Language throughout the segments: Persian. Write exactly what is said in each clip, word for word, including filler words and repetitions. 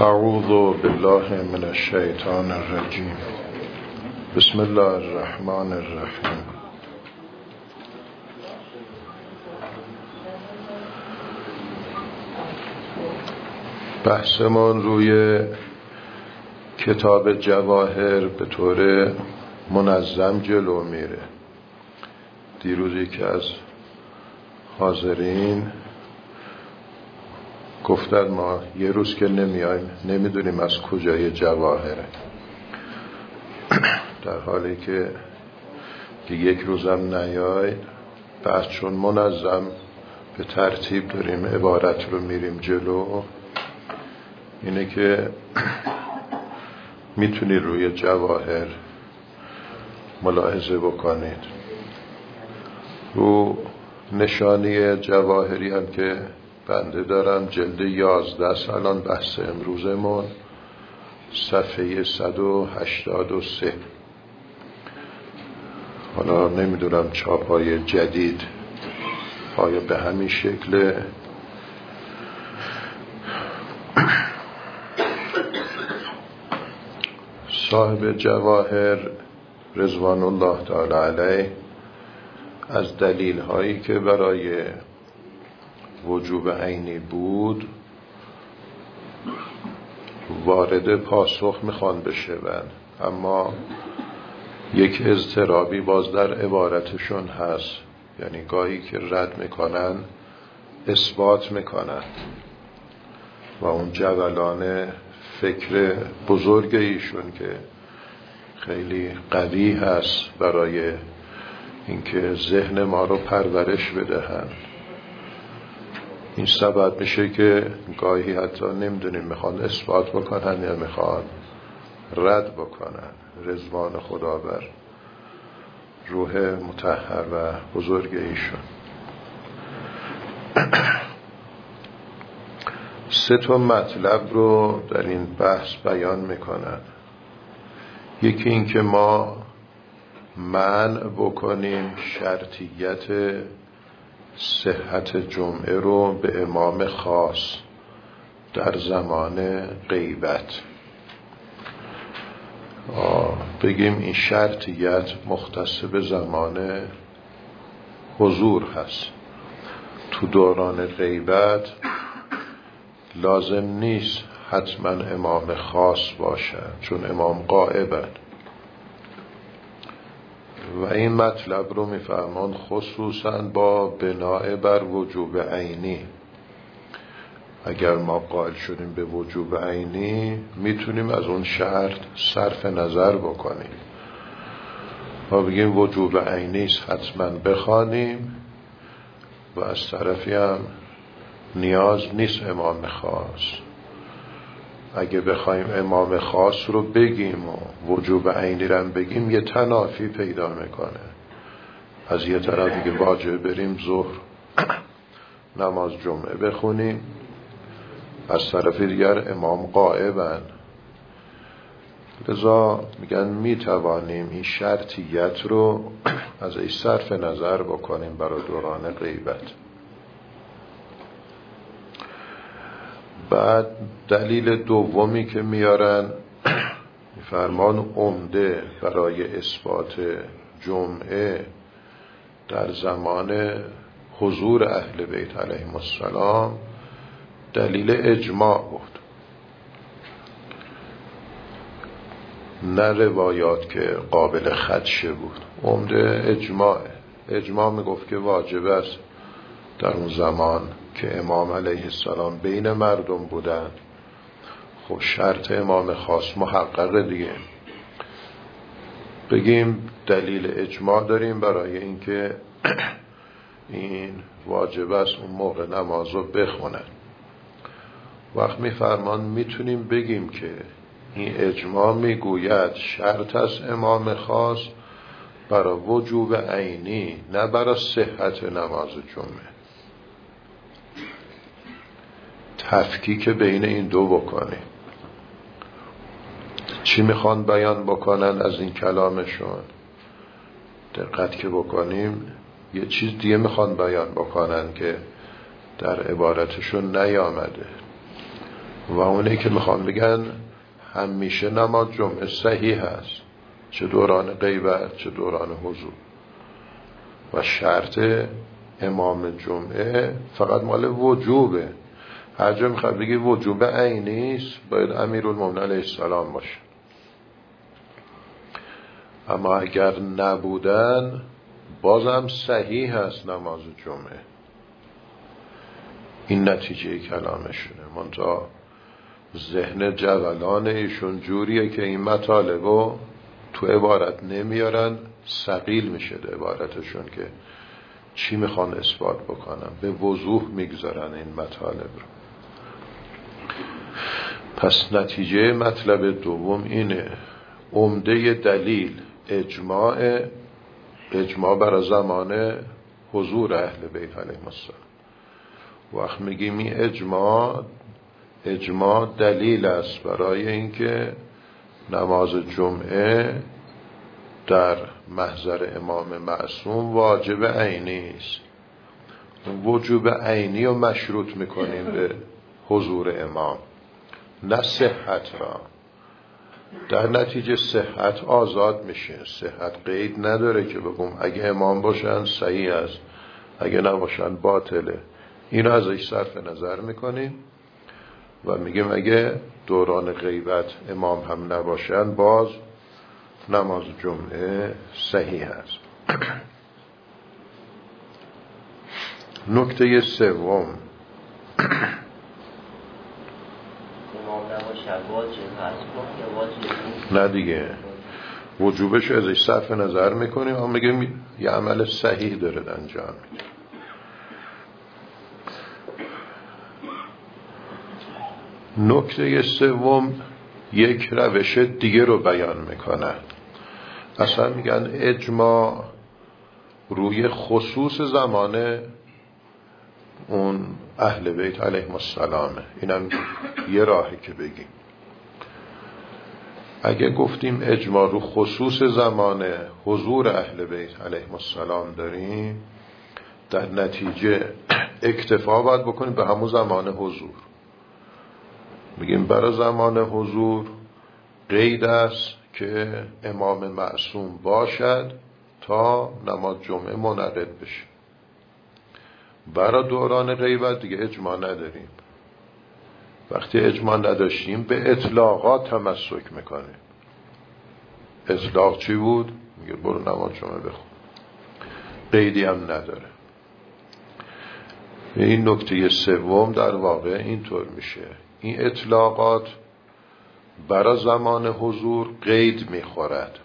اعوذ بالله من الشیطان الرجیم. بسم الله الرحمن الرحیم. بحثمون روی کتاب جواهر به طور منظم جلو میره. دیروز یکی از حاضرین گفتن ما یه روز که نمیایم نمیدونیم از کجای جواهره، در حالی که یک روزم نیاید بعد چون منظم به ترتیب داریم عبارت رو میریم جلو، اینه که میتونی روی جواهر ملاحظه بکنید. رو نشانی جواهری هم که بنده دارم جلد یازده است، الان بحث امروزمون صفحه صد و هشتاد و سه. حالا نمیدونم چاپای جدید آیا به همین شکل صاحب جواهر رضوان الله تعالی علیه از دلیل هایی که برای وجوب عینی بود وارد پاسخ میخوان بشون، اما یک اضطرابی باز در عبارتشون هست، یعنی گاهی که رد میکنن اثبات میکنن و اون جولان فکر بزرگ ایشون که خیلی قوی هست برای اینکه ذهن ما رو پرورش بدهن، این سبب میشه که گاهی حتی نمیدونیم میخوان اثبات بکنن یا میخوان رد بکنن. رضوان خدا بر روح مطهر و بزرگ ایشون. سه تا مطلب رو در این بحث بیان میکنن. یکی این که ما منع بکنیم شرطیت صحت جمعه رو به امام خاص در زمان غیبت، بگیم این شرطیت مختص به زمان حضور هست. تو دوران غیبت لازم نیست حتما امام خاص باشد چون امام غائبن و این مطلب رو میفرمان خصوصا با بناء بر وجوب عینی. اگر ما قائل شدیم به وجوب عینی میتونیم از اون شرط صرف نظر بکنیم و بگیم وجوب عینی است حتما بخوانیم و از طرفی هم نیاز نیست امام خاص. اگه بخوایم امام خاص رو بگیم و وجوب عینی رو بگیم یه تنافی پیدا میکنه. از یه طرف دیگه واجب بریم ظهر نماز جمعه بخونیم، از طرف دیگر امام غائبن. لذا میگن میتوانیم این شرطیت رو از این صرف نظر بکنیم برای دوران غیبت. بعد دلیل دومی که میارن میفرمان عمده برای اثبات جمعه در زمان حضور اهل بیت علیهم السلام دلیل اجماع بود، نه روایات که قابل خدشه بود. عمده اجماعه. اجماع میگفت که واجب است در اون زمان که امام علیه السلام بین مردم بودن. خب شرط امام خاص محققه دیگه. بگیم دلیل اجماع داریم برای اینکه این واجب است اون موقع نماز رو بخونن. وقت میفرمان میتونیم بگیم که این اجماع میگوید شرط است امام خاص برای وجوب عینی، نه برای صحت نماز جمعه. تفکیک بین این دو بکنیم. چی میخوان بیان بکنن از این کلامشون؟ دقت که بکنیم یه چیز دیگه میخوان بیان بکنن که در عبارتشون نیامده. و اونه که میخوان بگن همیشه نماز جمعه صحیح هست، چه دوران غیبت چه دوران حضور، و شرط امام جمعه فقط مال وجوبه. هر جا میخواد بگی وجوب عینیست باید امیرالمومنین علیه السلام باشه. اما اگر نبودن بازم صحیح هست نماز جمعه. این نتیجه کلامشونه. منتها ذهن جوالان ایشون جوریه که این مطالبو تو عبارت نمیارن، ثقیل میشه عبارتشون که چی میخوان اثبات بکنن، به وضوح میگذارن این مطالب رو. پس نتیجه مطلب دوم اینه، عمده دلیل اجماع اجماع برای زمان حضور اهل بیت علیهم السلام. وقت میگیم این اجماع اجماع دلیل است برای اینکه نماز جمعه در محضر امام معصوم واجب عینی است. وجوب عینی رو مشروط میکنیم به حضور امام، نه صحت را. در نتیجه صحت آزاد میشه، صحت قید نداره که بگم اگه امام باشن صحیح است، اگه نباشن باطله. اینو ازش صرف نظر میکنیم و میگیم اگه دوران غیبت امام هم نباشن باز نماز جمعه صحیح است. نکته سوم، نه دیگه وجوبش ازش صرف نظر میکنیم اما میگیم یه عمل صحیح داره انجام میده. نکته سوم یک روش دیگه رو بیان میکنن. اصلا میگن اجماع روی خصوص زمان اون اهل بیت علیهم السلامه. اینم یه راهی که بگیم. اگه گفتیم اجماع رو خصوص زمان حضور اهل بیت علیهم السلام داریم، در نتیجه اکتفا باید بکنیم به همون زمان حضور. میگیم برای زمان حضور قید است که امام معصوم باشد تا نماز جمعه منعقد بشه. برای دوران غیبت دیگه اجماع نداریم. وقتی اجماع نداشتیم به اطلاقات تمسک میکنیم. اطلاق چی بود؟ میگه برو نماز جمعه بخون، قیدی هم نداره. این نکته سوم در واقع اینطور میشه، این اطلاقات برای زمان حضور قید میخورد،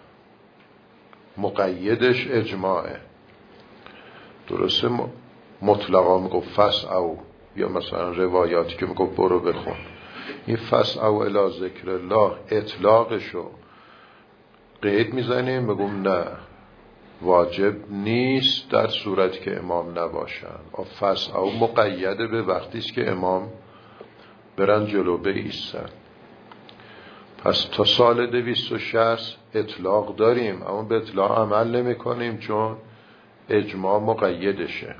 مقیدش اجماعه. درسته مطلقا میگو فسعوا، یا مثلا روایاتی که میگو برو بخون، این فسعوا الی ذکر الله اطلاقشو قید میزنیم، بگم نه واجب نیست در صورتی که امام نباشن. فسعوا مقیده به وقتی است که امام برن جلو بایستن. پس تا سال دویست و شصت اطلاق داریم اما به اطلاق عمل نمی کنیم چون اجماع مقیدشه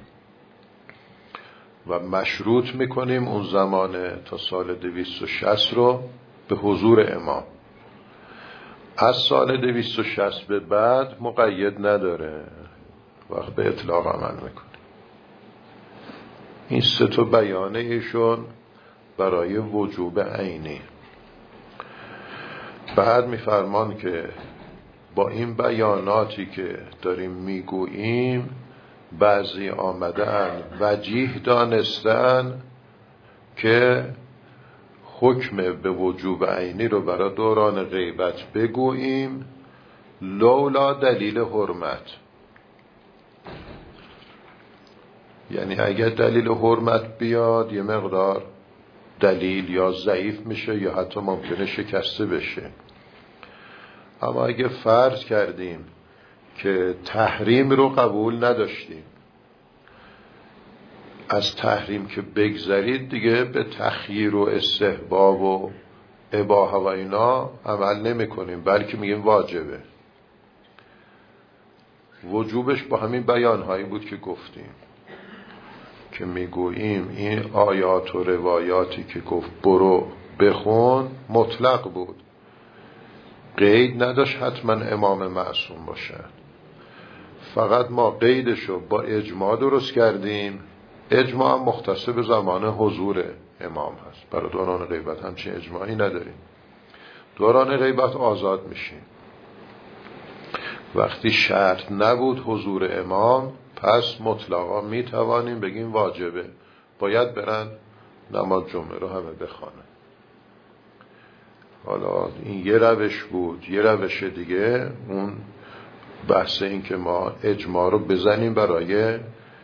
و مشروط میکنیم اون زمان تا سال دویست و شصت رو به حضور امام. از سال دویست و شصت به بعد مقید نداره، وقت به اطلاق عمل میکنیم. این سه تا بیانه ایشون برای وجوب عینی. بعد میفرمان که با این بیاناتی که داریم میگوییم بعضی آمدن وجیه دانستن که حکم به وجوب عینی رو برای دوران غیبت بگوییم لولا دلیل حرمت. یعنی اگر دلیل حرمت بیاد یه مقدار دلیل یا ضعیف میشه یا حتی ممکنه شکسته بشه. اما اگه فرض کردیم که تحریم رو قبول نداشتیم، از تحریم که بگذرید دیگه به تخییر و استحباب و اباحه و اینا عمل نمی کنیم، بلکه میگیم واجبه. وجوبش با همین بیانهایی بود که گفتیم که میگوییم این آیات و روایاتی که گفت برو بخون مطلق بود، قید نداشت حتما امام معصوم باشه. فقط ما قیدشو با اجماع درست کردیم. اجماع هم مختص به زمان حضور امام هست. برای دوران غیبت همچین اجماعی نداریم. دوران غیبت آزاد میشیم. وقتی شرط نبود حضور امام، پس مطلقا میتوانیم بگیم واجبه، باید برن نماز جمعه رو همه بخوانن. حالا این یه روش بود. یه روش دیگه اون بحث این که ما اجماع رو بزنیم برای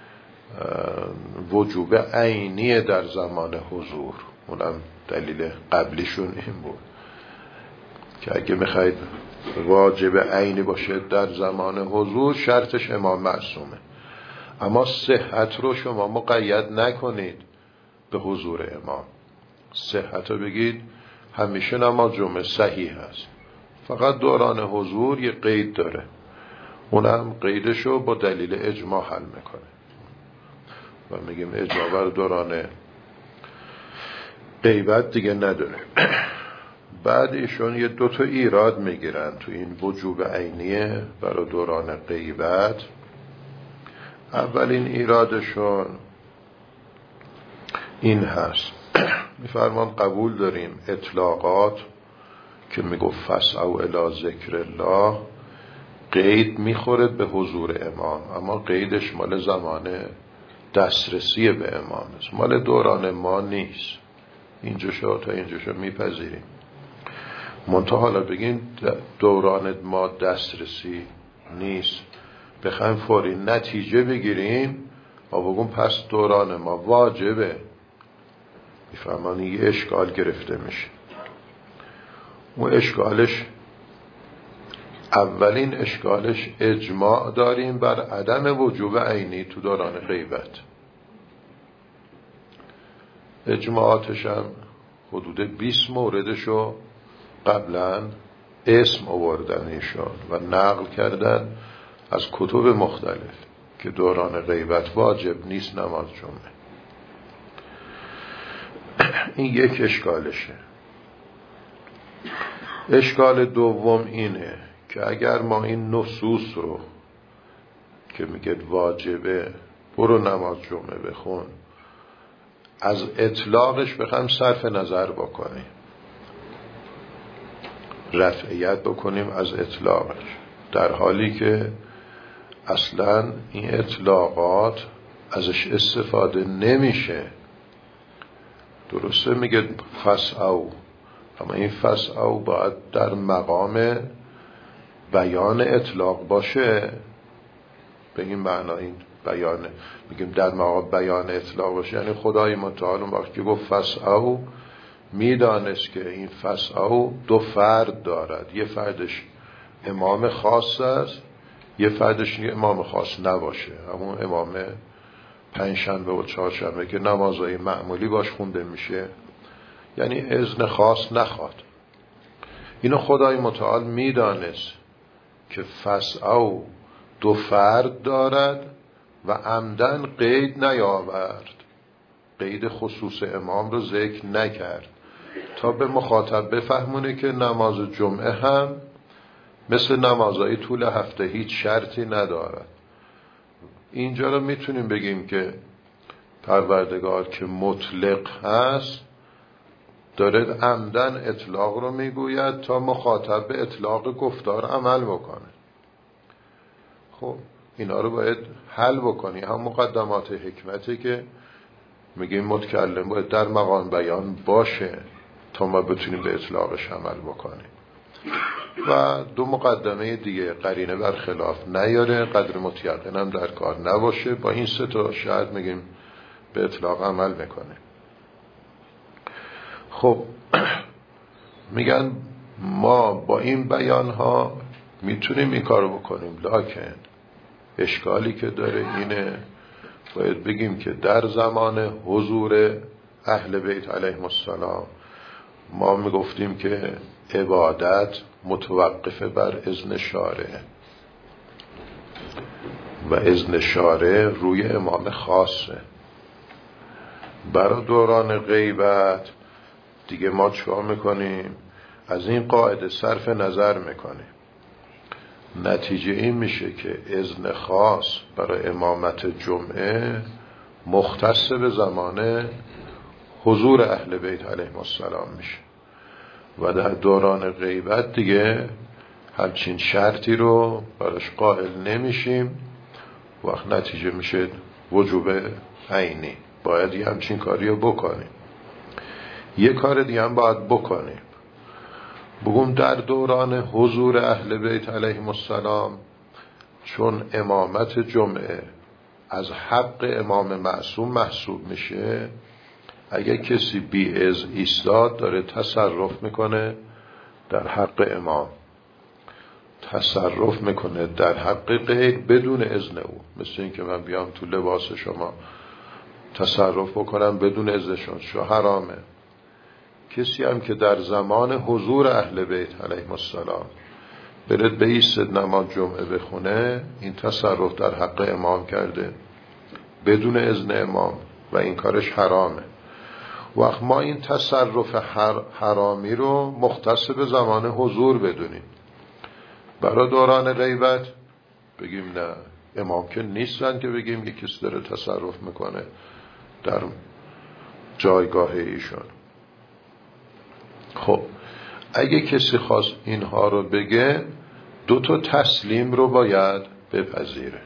وجوب عینی در زمان حضور. اونم دلیل قبلیشون این بود که اگه میخواید واجب عینی باشه در زمان حضور، شرطش امام معصومه. اما صحت رو شما مقید نکنید به حضور امام. صحت رو بگید همیشه نماز جمعه صحیح هست، فقط دوران حضور یه قید داره، اونم قیدشو با دلیل اجماع حل میکنه و میگیم اجماع بر دوران غیبت دیگه نداره. بعد ایشون یه دوتا ایراد میگیرن تو این وجوب عینیه برای دوران غیبت. اولین ایرادشون این هست، میفرمان قبول داریم اطلاقات که میگفت فسعوا الی ذکر الله قید میخوره به حضور امام، اما قیدش مال زمان دسترسی به امام است، مال دوران ما نیست. اینجا شو تا اینجا شو میپذیریم. منتها حالا بگین دوران ما دسترسی نیست، بخوایم فوری نتیجه بگیریم و بگیم پس دوران ما واجبه، میفهمان یه اشکال گرفته میشه. اون اشکالش، اولین اشکالش اجماع داریم بر عدم وجوب عینی تو دوران غیبت. اجماعاتش هم حدود بیست موردشو قبلا اسم آوردن ایشان و نقل کردن از کتب مختلف که دوران غیبت واجب نیست نماز جمعه. این یک اشکالشه. اشکال دوم اینه که اگر ما این نصوص رو که میگه واجبه برو نماز جمعه بخون، از اطلاقش بخوایم صرف نظر بکنیم، رفعیت بکنیم از اطلاقش، در حالی که اصلا این اطلاقات ازش استفاده نمیشه. درسته میگه فسعوا، اما این فسعوا باید در مقام بیان اطلاق باشه. به این معنا این بیانه میگیم در مقام بیان اطلاق باشه، یعنی خدای متعال وقتی گفت فسعوا میدانست که این فسعوا دو فرد دارد، یه فردش امام خاص است، یه فردش امام خاص نباشه، همون امام پنجشنبه و چهارشنبه که نمازهای معمولی باش خونده میشه، یعنی اذن خاص نخواد. اینو خدای متعال میدانست که فسعوا دو فرد دارد و عمدن قید نیاورد، قید خصوص امام رو ذکر نکرد تا به مخاطب بفهمونه که نماز جمعه هم مثل نمازهای طول هفته هیچ شرطی ندارد. اینجا رو میتونیم بگیم که پروردگار که مطلق هست داره عمدن اطلاق رو میگوید تا مخاطب به اطلاق گفتار عمل بکنه. خب اینا رو باید حل بکنی. هم مقدمات حکمته که میگیم متکلم باید در مقام بیان باشه تا ما بتونیم به اطلاقش عمل بکنیم. و دو مقدمه دیگه، قرینه برخلاف نیاره، قدر متیقن هم در کار نباشه. با این سه تا شاید میگیم به اطلاق عمل میکنه. خب میگن ما با این بیان ها میتونیم این کارو بکنیم، لکن اشکالی که داره اینه باید بگیم که در زمان حضور اهل بیت علیهم السلام ما میگفتیم که عبادت متوقفه بر اذن شارع و اذن شارع روی امام خاصه. برای دوران غیبت دیگه ما چیکار میکنیم؟ از این قاعده صرف نظر میکنیم. نتیجه این میشه که اذن خاص برای امامت جمعه مختص به زمان حضور اهل بیت علیهم السلام میشه و در دوران غیبت دیگه همچین شرطی رو براش قائل نمیشیم. وقت نتیجه میشه وجوب عینی، باید یه همچین کاری رو بکنیم. یه کار دیگه هم باید بکنیم، بگم در دوران حضور اهل بیت علیهم السلام چون امامت جمعه از حق امام معصوم محسوب میشه، اگه کسی بی اذن ایستاد داره تصرف میکنه در حق امام، تصرف میکنه در حق غیر بدون اذن او. مثل این که من بیام تو لباس شما تصرف بکنم بدون اذنشون، شو حرامه. کسی هم که در زمان حضور اهل بیت علیهم السلام برد به ایستد نماز جمعه بخونه، این تصرف در حق امام کرده بدون اذن امام و این کارش حرامه. وقت ما این تصرف حرامی رو مختص به زمان حضور بدونیم، برای دوران غیبت بگیم نه، امام که نیستن که بگیم یک کسی داره تصرف میکنه در جایگاه ایشون. خب اگه کسی خواست اینها رو بگه، دو تا تسلیم رو باید بپذیره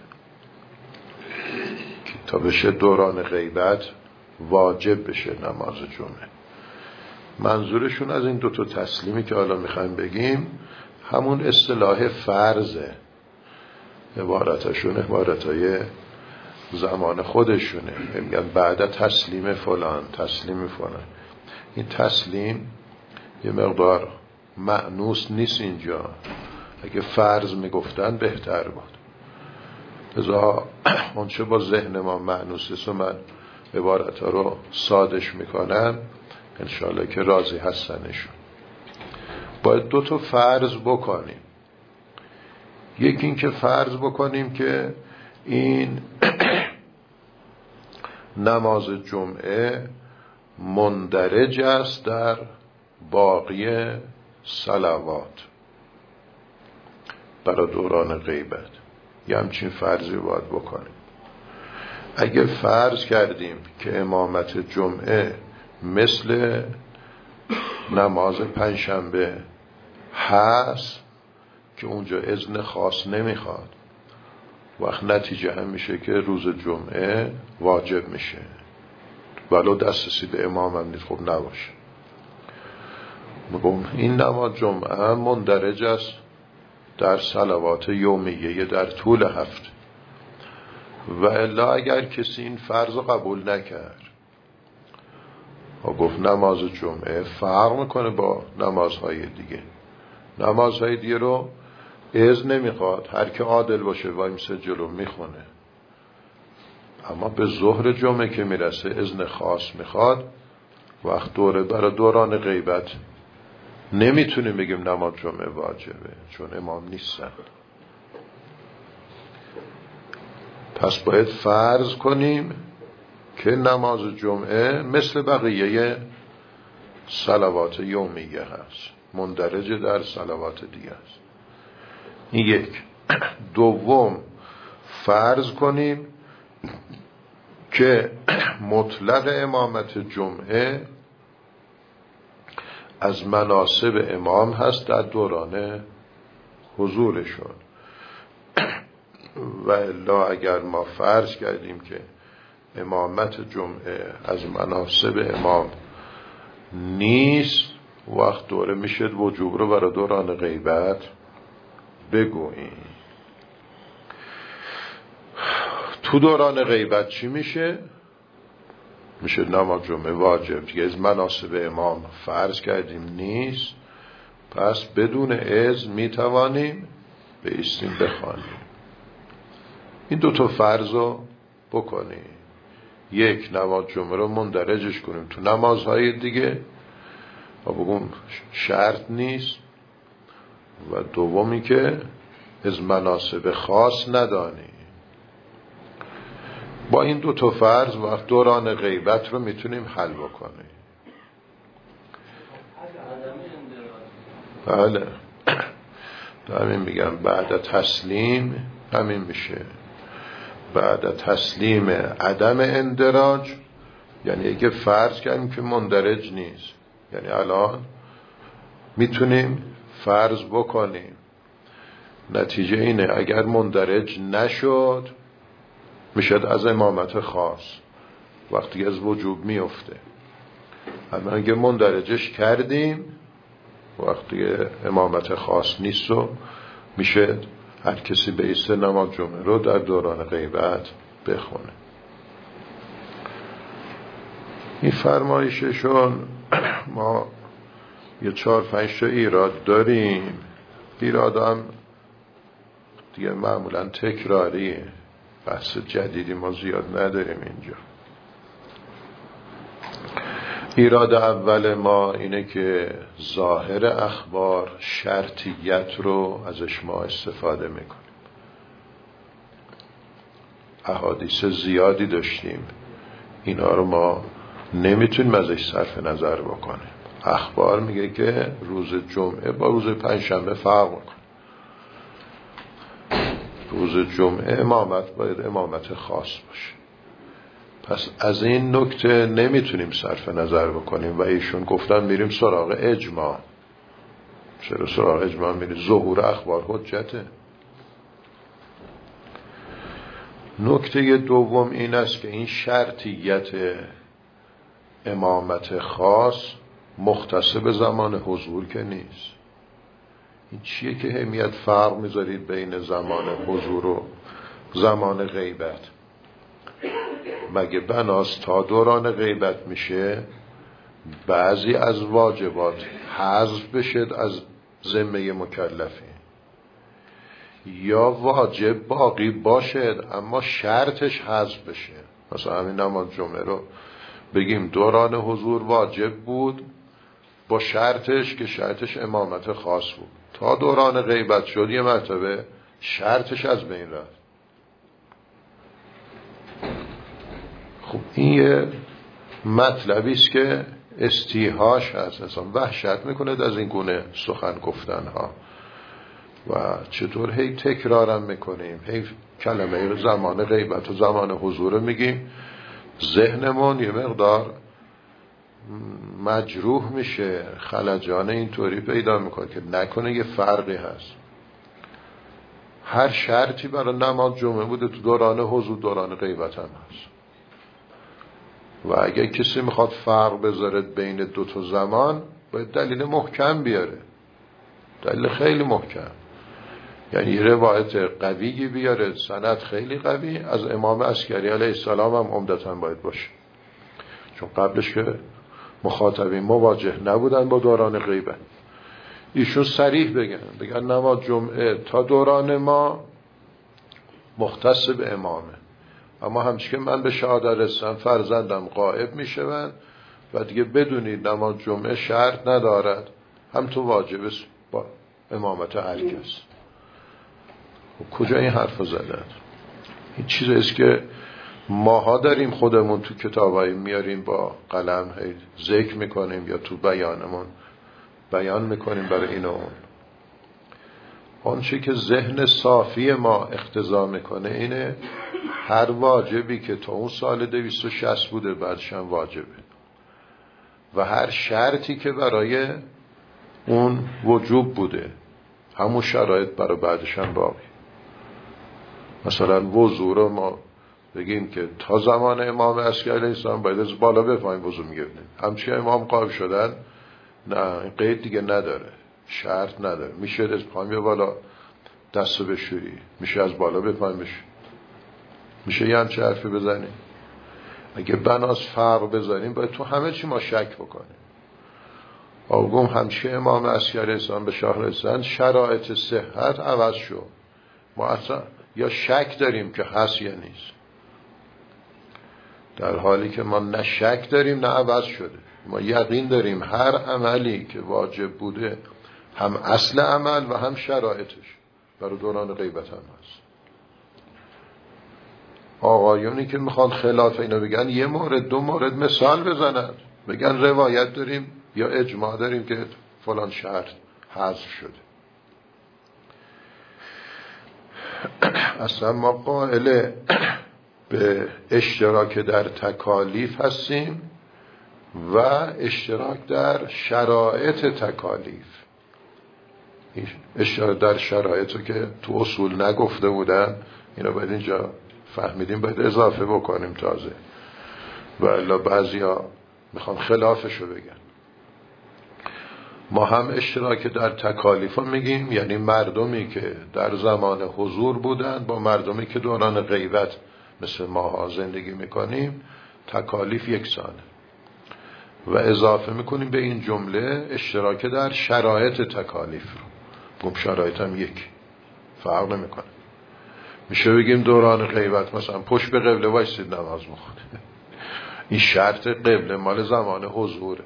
تا بشه دوران غیبت واجب بشه نماز جمعه. منظورشون از این دو تا تسلیمی که حالا میخوایم بگیم همون اصطلاح فرضه، عبارتشون عبارتای زمان خودشونه، میگن بعد تسلیم فلان تسلیم فلان. این تسلیم یه مقدار مأنوس نیست اینجا، اگه فرض میگفتن بهتر بود. لذا اونچه با ذهن ما مأنوسه و من عبارت ها رو سادش میکنم، انشاءالله که راضی هستنشون. باید دو تا فرض بکنیم. یکی این که فرض بکنیم که این نماز جمعه مندرج است در باقی صلوات برای دوران غیبت. یه همچین فرضی باید بکنیم. اگه فرض کردیم که امامت جمعه مثل نماز پنجشنبه هست که اونجا اذن خاص نمیخواد، وقت نتیجه هم میشه که روز جمعه واجب میشه، ولو دسترسی به امام هم نیست خب نباشه. میگم این نماز جمعه مندرج است در صلوات یومیه در طول هفته، و الا اگر کسی این فرض رو قبول نکرد و گفت نماز جمعه فرق میکنه با نمازهای دیگه، نمازهای دیگه رو اذن نمیخواد، هر که عادل باشه وایمسه جلو میخونه، اما به ظهر جمعه که میرسه اذن خاص میخواد، وقت دوره برای دوران غیبت نمیتونیم بگیم نماز جمعه واجبه چون امام نیستن. پس باید فرض کنیم که نماز جمعه مثل بقیه صلوات یومیه هست، مندرج در صلوات دیگه است. این یک. دوم فرض کنیم که مطلق امامت جمعه از مناسب امام هست در دوران حضورشون، و الا اگر ما فرض کردیم که امامت جمعه از مناسب امام نیست، وقت دوره میشه وجوب رو برای دوران غیبت بگوییم. تو دوران غیبت چی میشه؟ میشه نماز جمعه واجب دیگه، از مناسب امام فرض کردیم نیست، پس بدون اذن میتوانیم به ایستیم بخوانیم. این دو تا فرض رو بکنیم، یک نماز جمعه رو مندرجش کنیم تو نمازهای دیگه و بگم شرط نیست، و دومی که از مناسب خاص ندانیم. با این دو تا فرض وقت دوران غیبت رو میتونیم حل بکنیم. بله همین میگم بعد تسلیم همین میشه. بعد تسلیم عدم اندراج یعنی اگه فرض کردیم که مندرج نیست، یعنی الان میتونیم فرض بکنیم نتیجه اینه اگر مندرج نشد میشد از امامت خاص وقتی از وجوب میفته. اما اگه مندرجش کردیم وقتی امامت خاص نیست و میشه هر کسی به ایسته نماز جمعه رو در دوران غیبت بخونه. این فرمایششون ما یه چهار پنج تا ایراد داریم. ایراد هم دیگه معمولا تکراریه، بحث جدیدی ما زیاد نداریم اینجا. ایراد اول ما اینه که ظاهر اخبار شرطیت رو ازش ما استفاده میکنیم. احادیث زیادی داشتیم اینا رو ما نمیتونیم ازش صرف نظر بکنیم. اخبار میگه که روز جمعه با روز پنجشنبه فرق میکنه. روز جمعه امامت باید امامت خاص باشه. پس از این نکته نمیتونیم صرف نظر بکنیم و ایشون گفتن میریم سراغ اجماع. چرا سراغ اجماع میریم؟ ظهور اخبار حجته. نکته دوم این است که این شرطیت امامت خاص مختص به زمان حضور که نیست. این چیه که همیت فرق میذارید بین زمان حضور و زمان غیبت؟ مگه بناست تا دوران غیبت میشه بعضی از واجبات حذف بشه از ذمه مکلفی، یا واجب باقی باشد اما شرطش حذف بشه. مثلا همین نماز جمعه رو بگیم دوران حضور واجب بود با شرطش که شرطش امامت خاص بود، تا دوران غیبت شد یه مرتبه شرطش از بین رفت. خب این یه مطلبی است که استیحاش هست، اصلا وحشت میکنه از این گونه سخن گفتن ها. و چطور هی تکرارم میکنیم، هی کلمه زمان غیبت و زمان حضور میگیم، ذهنمون یه مقدار مجروح میشه، خلجان اینطوری پیدا میکنه که نکنه یه فرقی هست. هر شرطی برای نماز جمعه بوده تو دوران حضور دوران غیبت هم هست. و اگه کسی میخواد فرق بذاره بین دو تا زمان باید دلیل محکم بیاره، دلیل خیلی محکم، یعنی روایت قوی بیاره، سند خیلی قوی از امام عسکری علیه السلام هم عمدتاً باید باشه، چون قبلش که مخاطبین مواجه نبودن با دوران غیبت. ایشون صریح بگن بگن نماز جمعه تا دوران ما مختص به امامه، اما همچه که من به شهادت رسیدم فرزندم غائب میشوند و دیگه بدونید نماز جمعه شرط ندارد، هم تو واجب است با امامت هر کس. کجا این حرف زدن؟ این چیزی است که ماها داریم خودمون تو کتابایی میاریم با قلم هی ذکر میکنیم یا تو بیانمون بیان میکنیم برای این و اون. آنچه که ذهن صافی ما اقتضا میکنه اینه هر واجبی که تا اون سال دویست و شصت بوده بعدش هم واجبه، و هر شرطی که برای اون وجوب بوده همون شرایط برای بعدش هم باقی. مثلا وضو رو ما بگیم که تا زمان امام عسکری علیه السلام باید از بالا به پایین وضو میگیریم، همچنین امام قائم شدن نه قید دیگه نداره، شرط نداره، میشه از پایین به بالا دستو بشوری، میشه از بالا به پایین بشوری، میشه یه همچه حرفی بزنیم. اگه بناس فرق بذاریم باید تو همه چی ما شک بکنیم. آگوم همچه امام عسکری علیه السلام به شاه رسیدن شرایط صحت عوض شد، ما اصلا یا شک داریم که هست یا نیست، در حالی که ما نه شک داریم نه عوض شده. ما یقین داریم هر عملی که واجب بوده هم اصل عمل و هم شرایطش برای دوران غیبت هم هست. آقایونی که میخوان خلاف اینا بگن یه مورد دو مورد مثال بزنن، بگن روایت داریم یا اجماع داریم که فلان شرط حذف شده. اصلا ما قائل به اشتراک در تکالیف هستیم و اشتراک در شرایط تکالیف. اشتراک در شرایط رو که تو اصول نگفته بودن، اینو باید اینجا فهمیدیم، باید اضافه بکنیم تازه، و الا بعضی ها میخوان خلافشو بگن. ما هم اشتراک در تکالیف رو میگیم، یعنی مردمی که در زمان حضور بودن با مردمی که دوران غیبت مثل ماها زندگی میکنیم تکالیف یکسانه. و اضافه میکنیم به این جمله اشتراک در شرایط تکالیف رو. گم شرایط هم یک فرق نمیکنه. میشه بگیم دوران غیبت مثلا پشت به قبله وایسید نماز بخونه، این شرط قبله مال زمان حضوره.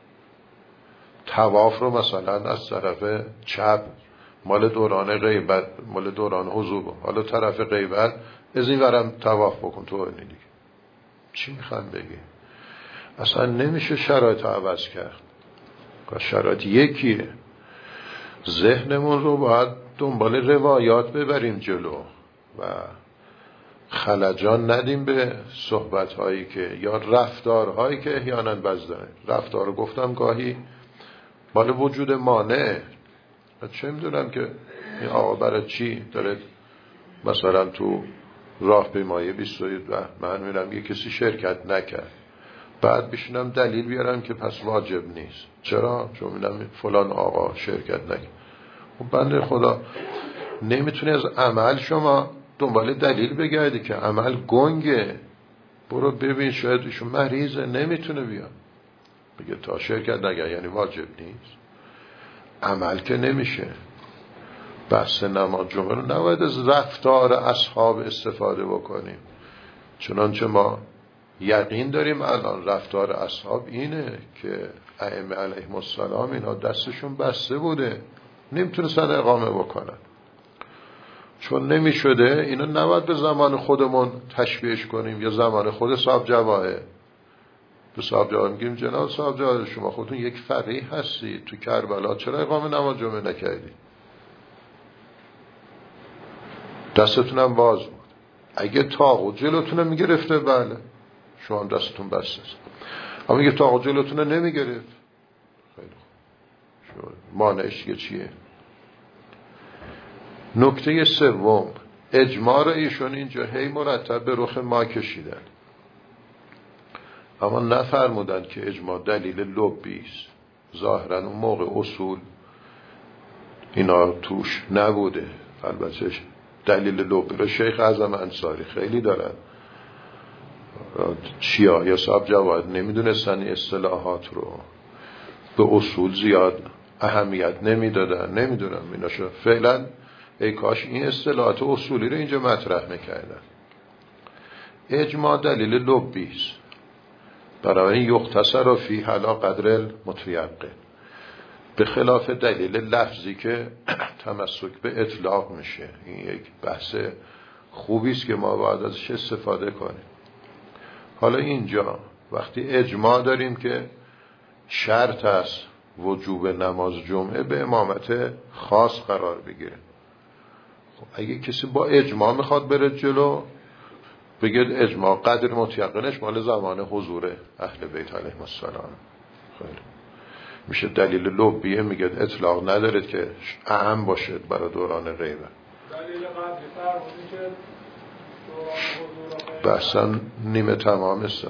طواف رو مثلا از طرف چپ مال دوران غیبت، مال دوران حضور، حالا طرف غیبت از این ورم طواف بکن تو اینی دیگه. چی میخوام بگی؟ اصلا نمیشه شرایط عوض کرد. شرایط یکیه. ذهنمون رو باید دنبال روایات ببریم جلو و خلجان ندیم به صحبت‌هایی که یا رفتارهایی که احیانا بزدن. رفتار رو گفتم گاهی مال وجود مانع. چه میدونم که این آقا برای چی داره مثلا تو راهپیمایی بیست و دو من میرم یه کسی شرکت نکرد، بعد بشینم دلیل بیارم که پس واجب نیست. چرا؟ چون میدم فلان آقا شرکت نکرد. خب بنده خدا نمیتونی از عمل شما دنبال دلیل بگردی که عمل گنگه. برو ببین شاید ایشون مریضه نمیتونه بیاد، بگه تا شرکت نکرد یعنی واجب نیست. عمل که نمیشه. بحث نماز جمعه رو نباید از رفتار اصحاب استفاده بکنیم، چنانچه ما یقین داریم الان رفتار اصحاب اینه که ائمه علیهم السلام اینا دستشون بسته بوده، نمیتونستن اقامه بکنن. چون نمیشده اینا نباید به زمان خودمون تشبیهش کنیم یا زمان خود صاحب جواهه. به صاحب جواهه میگیم جناب صاحب جواهه شما خودتون یک فقیه هستی، تو کربلا چرا اقامه نماز جمعه نکردی؟ دستتونم باز بود. اگه طاغوت جلوتونه میگرفته بله شما دستتون بسته است، اما اگه طاغوت جلوتونه نمیگرفت خیلی خوب، مانعش دیگه چیه؟ نکته سوم، اجماع را ایشون اینجا هی مرتب به رخ ما کشیدن، اما نفرمودن که اجماع دلیل لبی است. ظاهرا اون موقع اصول اینا توش نبوده. البته دلیل لبی را شیخ اعظم انصاری خیلی دارن. شیعه یا صاحب جواد نمیدونستن اصطلاحات رو، به اصول زیاد اهمیت نمیدادن. نمیدونم ایناشو فعلا ای کاش این اصطلاحات اصولی رو اینجا مطرح میکردن. اجماع دلیل لبی است، برای این یختصر فی علی قدر المتیقن، به خلاف دلیل لفظی که تمسک به اطلاق میشه. این یک بحث خوبی است که ما باید ازش استفاده کنیم. حالا اینجا وقتی اجماع داریم که شرط است وجوب نماز جمعه به امامت خاص قرار بگیره، خب اگه کسی با اجماع میخواد بره جلو بگه اجماع قدر متیقنش مال زمان حضور اهل بیت علیهم السلام، خیلی میشه دلیل لبیه. میگه اطلاق نداره که اهم باشه برای دوران غیبه. دلیل قدری فرمودی که دوران حضور بحثا نیمه تمام است.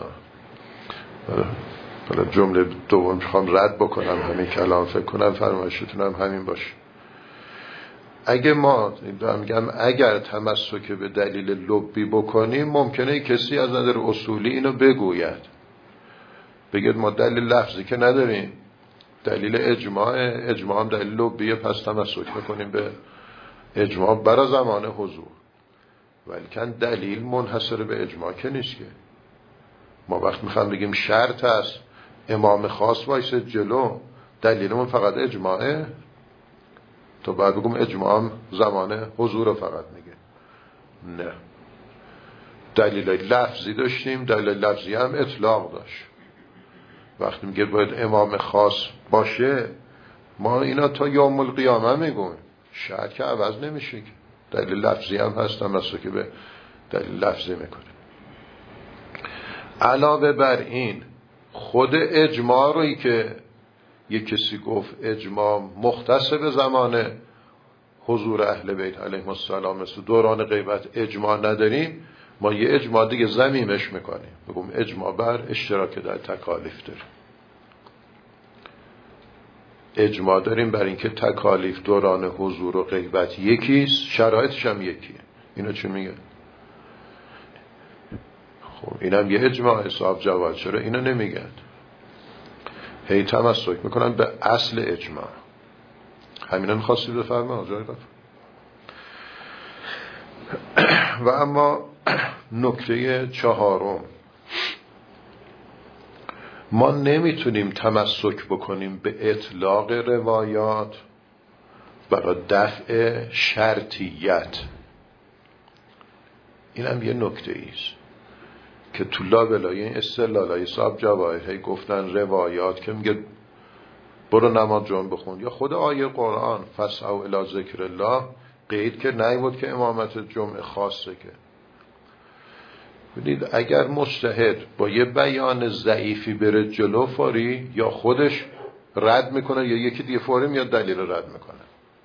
حالا جمله دوم میخوام رد بکنم همین کلام، فکر کنم فرمایشتون هم همین باشه. اگه ما میگم اگر تمسک به دلیل لبی بکنیم ممکنه کسی از نظر اصولی اینو بگوید، بگید ما دلیل لفظی که نداریم، دلیل اجماع، اجماع هم دلیل لبیه، پس تمسک میکنیم به اجماع برای زمان حضور. ولیکن دلیل منحصر به اجماع که نیست که. ما وقت میخوام بگیم شرط است امام خاص وایسه جلو، دلیلمون فقط اجماعه، تو بعد بگم اجماع هم زمان حضور فقط میگه. نه، دلیل لفظی داشتیم، دلیل لفظی هم اطلاق داشت. وقتی میگه باید امام خاص باشه، ما اینا تا یوم القیامه میگویم، شاید که عوض نمیشه. دلیل لفظی هم هستن مثلا که به دلیل لفظی میکنه. علاوه بر این خود اجماع روی که یک کسی گفت اجماع مختص به زمان حضور اهل بیت علیهم السلام، مثل دوران غیبت اجماع نداریم، ما یه اجماع دیگه ضمیمش میکنیم، بگم اجماع بر اشتراک در تکالیف داریم. اجماع داریم بر اینکه تکالیف دوران حضور و غیبت یکیست، شرایطش هم یکیه. اینو چی میگه؟ خب اینم یه اجماع حساب جواد. چرا اینو نمیگن؟ هی تمسک میکنن به اصل اجماع. همینا میخواستی بفرمه آجای رفت. و اما نکته چهارم، ما نمیتونیم تمسک بکنیم به اطلاق روایات برای دفع شرطیت. اینم یه نکته ایست که تو لابلای این استدلالای صاحب جواهر هی گفتن روایات که میگه برو نماز جمعه بخون، یا خود آیه قرآن فسعوا الی ذکر الله قید که نیبود که امامت جمعه خاصه. که ببینید اگر مجتهد با یه بیان ضعیفی بره جلو فوری، یا خودش رد میکنه یا یکی دیگه فوری میاد دلیل رو رد میکنه.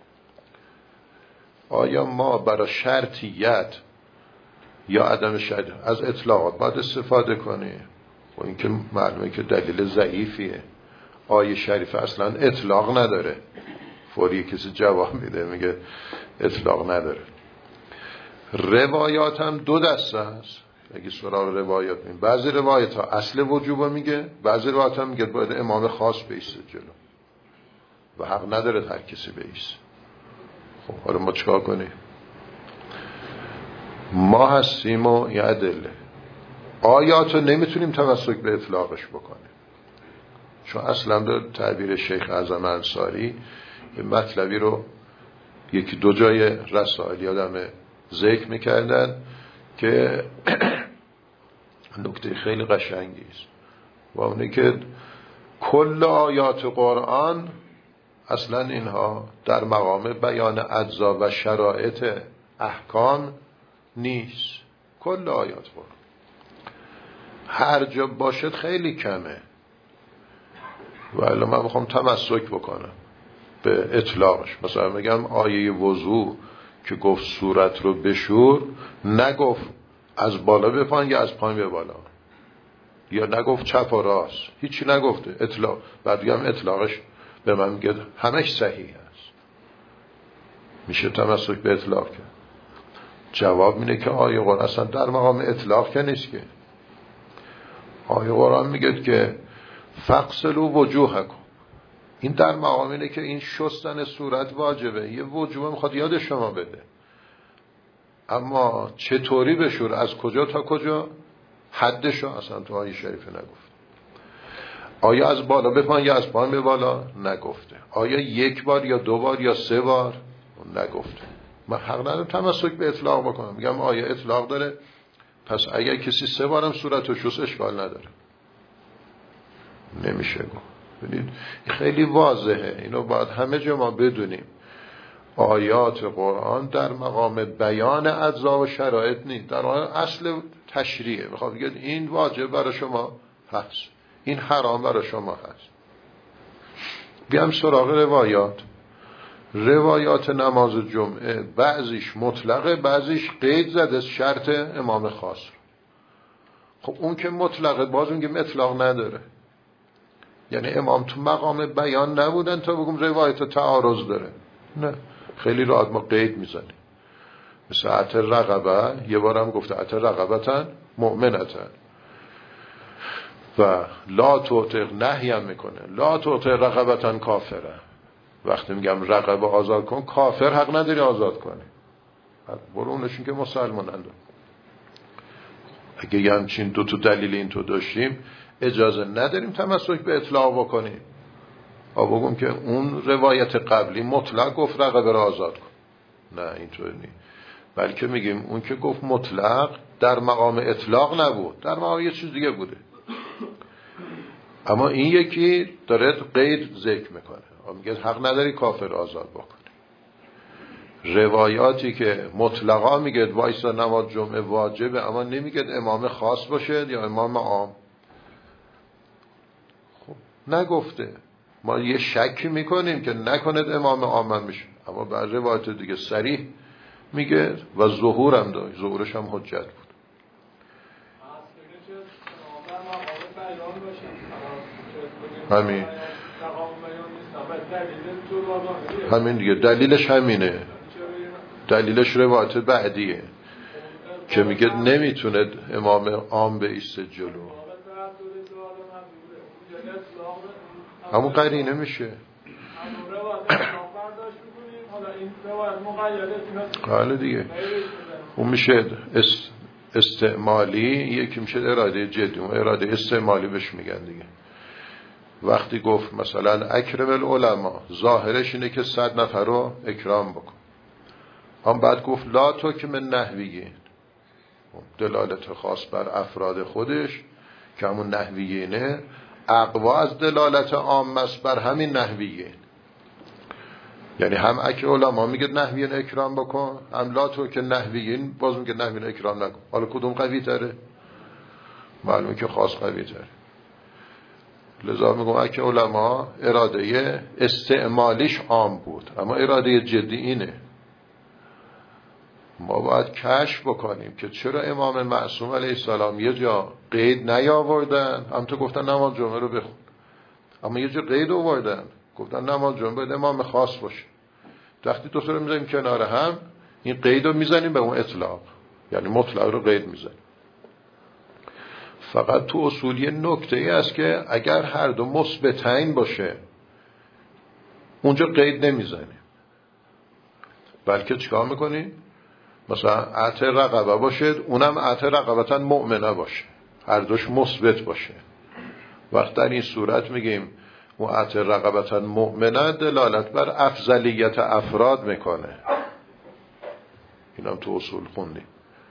آیا ما برای شرطیت یا عدم شرط از اطلاقات باید استفاده کنیم؟ و این که معلومه که دلیل ضعیفیه. آیه شریف اصلا اطلاق نداره. فوری کسی جواب میده میگه اطلاق نداره. روایات هم دو دسته است. اگه سراغ روایات میگه، بعضی روایات ها اصل وجوب میگه، بعضی روایات ها میگه باید امام خاص بیسته جلو و حق نداره هر کسی بیسته. خب حالا ما چکار کنیم؟ ما هستیم و یه ادله آیات رو نمیتونیم تمسک به اطلاقش بکنیم، چون اصلا به تعبیر شیخ اعظم انصاری یه مطلبی رو یکی دو جای رسائل یادم ذکر میکردن که نکته خیلی قشنگی است، و اونه که کل آیات قرآن اصلا اینها در مقام بیان اجزا و شرایط احکام نیست. کل آیات قرآن هر جا باشد خیلی کمه. و الان من میخوام تمسک بکنم به اطلاقش. مثلا میگم آیه وضو که گفت صورت رو بشور، نگفت از بالا به پایین یا از پایین به بالا، یا نگفت چپ و راست، هیچی نگفته. اطلاق. بعد هم اطلاقش به من میگه همش صحیح است. میشه تمسک به اطلاق کرد؟ جواب اینه که آیه قرآن اصلا در مقام اطلاق که نیست. که آیه قرآن میگه که فغسلوا وجوهکم، این در مقام اینه که این شستن صورت واجبه، یه وجوبه میخواد یاد شما بده. اما چطوری بشور، از کجا تا کجا، حدشو اصلا تو آیه شریفه نگفت. آیا از بالا به پایین یا از پایین به بالا نگفته. آیا یک بار یا دو بار یا سه بار نگفته. من حق ندارم تمسک به اطلاق بکنم. میگم آیا اطلاق داره، پس اگر کسی سه بارم صورتو شست اشکال نداره. نمیشه گفت. ببینید خیلی واضحه، اینو باید همه جا ما بدونیم. آیات قرآن در مقام بیان اجزا و شرایط نیست، در مقام اصل تشریعه. میخواد بگید این واجب برای شما هست، این حرام برای شما هست. بیام سراغ روایات. روایات نماز جمعه بعضیش مطلقه، بعضیش قید زده شرط امام خاص. خب اون که مطلقه، باز اون که مطلق نداره. یعنی امام تو مقام بیان نبودن تا بگم روایت تعارض داره. نه، خیلی راحت ما قید میزنیم. مثل عطر رقبه، یه بارم گفته عطر رقبتن مؤمنتن، و لا توتق نهی هم میکنه، لا توتق رقبتن کافره. وقتی میگم رقبه آزاد کن، کافر حق نداری آزاد کنی، برو اونشون که مسلمانند. اگه یه همچین دو تا دلیل این تو داشتیم، اجازه نداریم تمسک به اطلاق بکنیم. آ بگم که اون روایت قبلی مطلق گفت رقبه را آزاد کن. نه اینطور نیست. بلکه میگیم اون که گفت مطلق در مقام اطلاق نبود، در مقام یه چیز دیگه بوده. اما این یکی داره قید ذکر میکنه، میگه حق نداری کافر آزاد بکنی. روایاتی که مطلقا میگه وایسا نماز جمعه واجبه اما نمیگه امام خاص باشه یا امام عام، خب نگفته. ما یه شکی میکنیم که نکند امام عام میشه، اما بر روایت دیگه صریح میگه و ظهور هم داشت، ظهورش هم حجت بود. همین همین دیگه دلیلش همینه، دلیلش روایت بعدیه که میگه نمیتونه امام عام بیسته جلو، همون قرینه میشه. حالا دیگه اون میشه استعمالی، یکی میشه اراده جدی، اون اراده استعمالی بهش میگن دیگه. وقتی گفت مثلا اکرم العلماء، ظاهرش اینه که صد نفر رو اکرام بکن، هم بعد گفت لا تو که من نحویین، دلالت خاص بر افراد خودش که همون نحویینه اقوا از دلالت عام است بر همین نحویین. یعنی هم اکر علماء میگه نحویین اکرام بکن، هم لا تو که نحویین باز میگه نحویین اکرام نکن. حالا کدوم قوی تره؟ معلومه که خاص قوی تره. لذا میگم اکر علماء اراده استعمالیش عام بود، اما اراده جدی اینه. ما باید کشف بکنیم که چرا امام معصوم علیه السلام یه جا قید نیاوردن، هم تو گفتن نماز جمعه رو بخون، اما یه جا قید آوردن گفتن نماز جمعه باید امام خاص باشه. وقتی دو تا رو میذاریم کنار هم، این قید رو میزنیم به اون اطلاق، یعنی مطلق رو قید میزنیم. فقط تو اصول یه نکته ای است که اگر هر دو مثبتین باشه اونجا قید نمیزنیم، بلکه چیکار میکنیم؟ مثلا اعطی رقبه باشه، اونم اعطی رقبتن مؤمنه باشه، هر دوش مثبت باشه. وقت در این صورت میگیم اون اعطی رقبتن مؤمنه دلالت بر افضلیت افراد میکنه. اینم تو اصول خوندیم.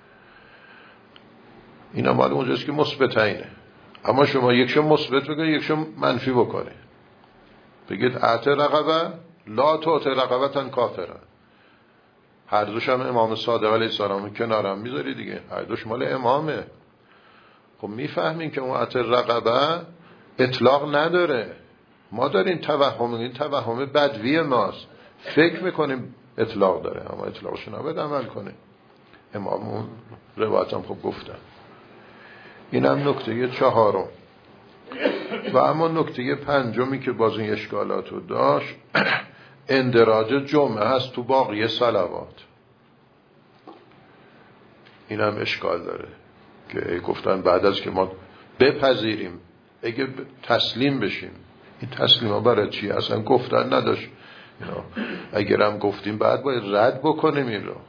اینم مال اونجاست که مثبتینه، اما شما یکشو مثبت بکنید یکشو منفی بکنید، بگید اعطی رقبه لا تعطی رقبتن کافرن، هر دوش هم امام صادق علیه السلام کنارم میذاری دیگه، هر دوش مال امامه. خب میفهمین که اون اعطی رقبه اطلاق نداره، ما داریم توهم، این توهم بدوی ماست، فکر میکنیم اطلاق داره اما اطلاقشو نباید عمل کنه. امام اون روایت هم خب گفتن. این هم نکته چهارم. و اما نکته پنجمی که باز این اشکالاتو داشت اندراج جمعه هست تو باقی صلوات. این هم اشکال داره که گفتن بعد از که ما بپذیریم اگه تسلیم بشیم، این تسلیم ها برای چی؟ اصلا گفتن نداشت. اگر هم گفتیم بعد باید رد بکنیم این رو.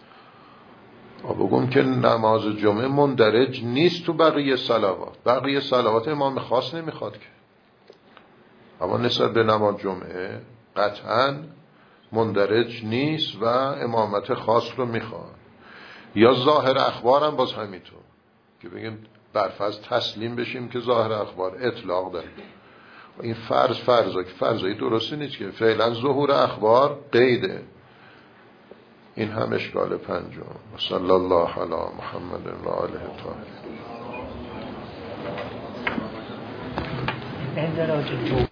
بگم که نماز جمعه مندرج نیست تو بقیه صلوات، بقیه صلوات امام خاص نمیخواد که، اما نسبت به نماز جمعه قطعا مندرج نیست و امامت خاص رو میخواد. یا ظاهر اخبار هم باز همینطور که بگیم برفرض تسلیم بشیم که ظاهر اخبار اطلاق داره. این فرض فرضه که فرضی درستی نیست که فعلا ظهور اخبار قیده. این هم اشکال پنجم. صلی الله علی محمد و آله الطاهرین.